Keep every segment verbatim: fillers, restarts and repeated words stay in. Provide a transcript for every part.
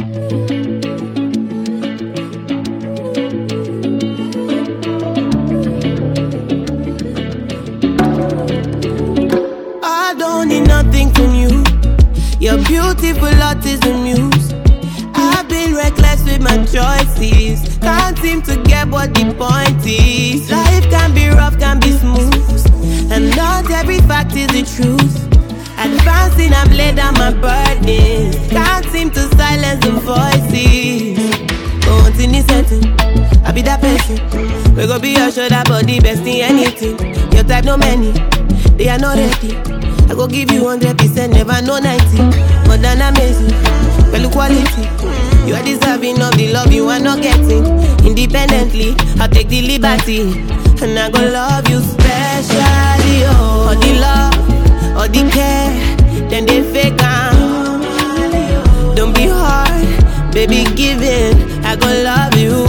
I don't need nothing from you. Your beautiful heart is the muse. I've been reckless with my choices. Can't seem to get what the point is. Life can be rough, can be smooth, and not every fact is the truth. Advancing, I've laid down my burdens. Can't seem to silence the voices. But in this setting, I be that person. We gon' be your shoulder, body, best in anything. Your type, no many, they are not ready. I go give you one hundred percent, never no ninety. More than amazing, well quality. You are deserving of the love you are not getting. Independently, I'll take the liberty, and I go love you specially. Oh, all the love, all the care, then they fake out. Don't be hard, baby, give it. I go love you.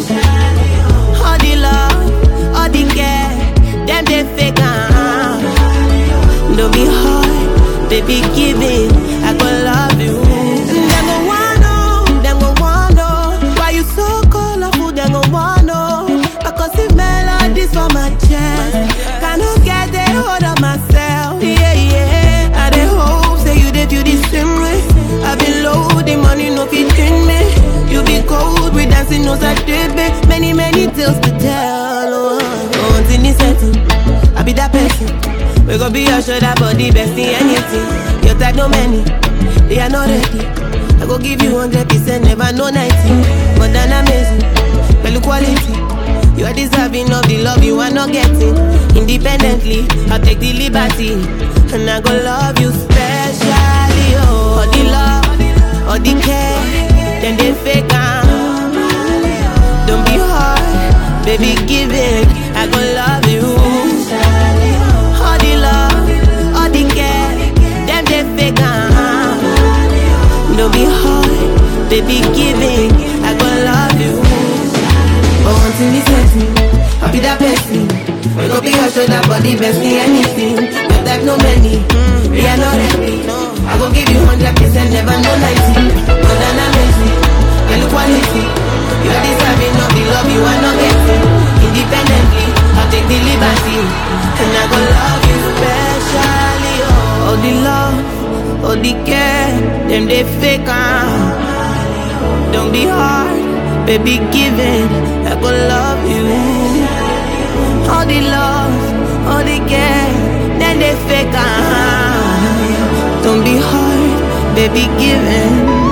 All the love, all the care, then they fake out. Don't be hard, baby, give it. I go love you. Them go wanna know, them go wanna know why you so colorful. Them go wanna know because the melodies for my chest. Cannot get a hold of myself. Yeah, yeah. I dey hope say you dey feel the same way. I been low, the money no fit in me. You be cold, we dancing no side baby. Many many tales to tell. Oh, once in this setting, I be that person. We gon' be your shoulder, body, best in anything. Your type, no many, they are not ready. I go give you one hundred percent, never no ninety. More than amazing, well quality. You are deserving of the love you are not getting. Independently, I'll take the liberty, and I go love you specially. Oh, all the love, all the care, then they fake out. Don't be hard, baby, give it. I go love you. Don't be hard, baby, give it. I gon' love you. But once in this setting, I'll be that person. We gon' be your shoulder, body, best in anything. Your type, no many, we are not ready. I gon' give you one hundred percent, never no ninety. More than amazing, girl quality. You are deserving of the love you are not getting. Independently, I'll take the liberty, and I gon' love you specially. Oh, all the love, all the care, them they fake out. Don't be hard, baby, give it. I go love you. All the love, all the care, then they fake out. Don't be hard, baby, give it.